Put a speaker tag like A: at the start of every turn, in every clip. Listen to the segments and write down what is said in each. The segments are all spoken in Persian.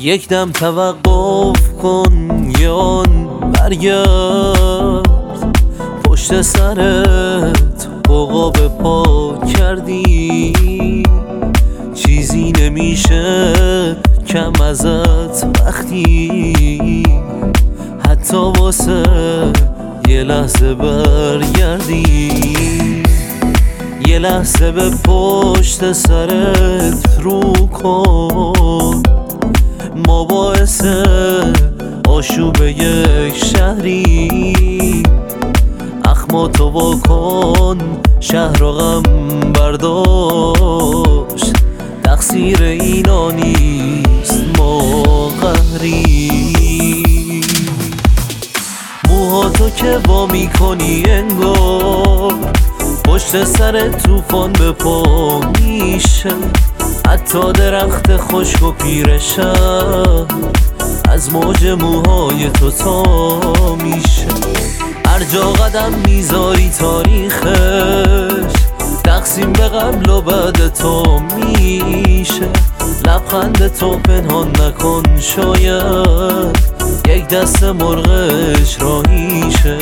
A: یک دم توقف کن یا برگرد، پشت سرت عقاب پا کردی، چیزی نمیشه کم ازت وقتی حتی واسه یه لحظه برگردی. یه لحظه به پشت سرت رو کن، ما باعث آشوب یک شهری، اخماتو واکن شهر رو غم برداشت، تقصیر اینا نیست ما قهری. موهاتو که وا میکنی انگار پشت سر طوفان به پا میشه، حتی درخت خشک و پیرشم از موج موهای تو تا میشه. هر جا قدم میذاری تاریخش تقسیم به قبل و بعد تو میشه. لبخند تو پنهان نکن، شاید یک دست مرغش راهیشه.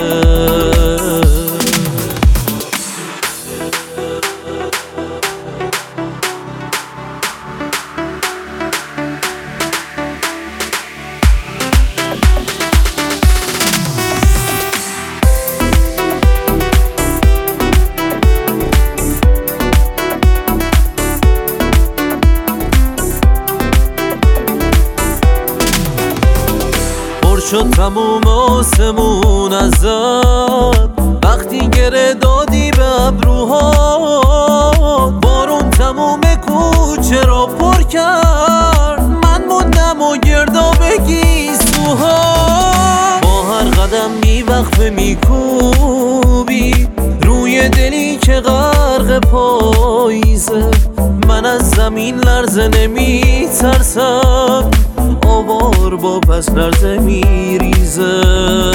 A: شد تموم آسمون ازت وقتی گره دادی به ابروها، بارون تموم کوچه را پر کرد، من موندم و گرداب گیسوها. با هر قدم وقفه میکوبی روی دلی که غرق پاییزه، من از زمین لرزه نمیترسم، آوار با پس لرزه میریزه.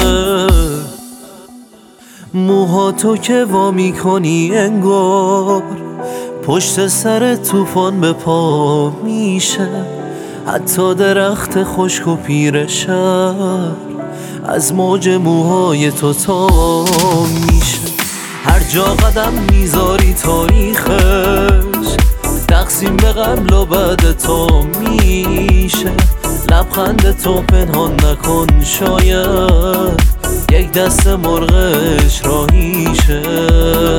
A: موهاتو که وا میکنی انگار پشت سر طوفان به پا میشه، حتی درخت خشک و پیرشم از موج موهای تو تا میشه. هر جا قدم میذاری تاریخش تقسیم به قبل و بعد تو میشه. لبخند تو پنهان نکن، شاید یک دست مرغش راهیشه.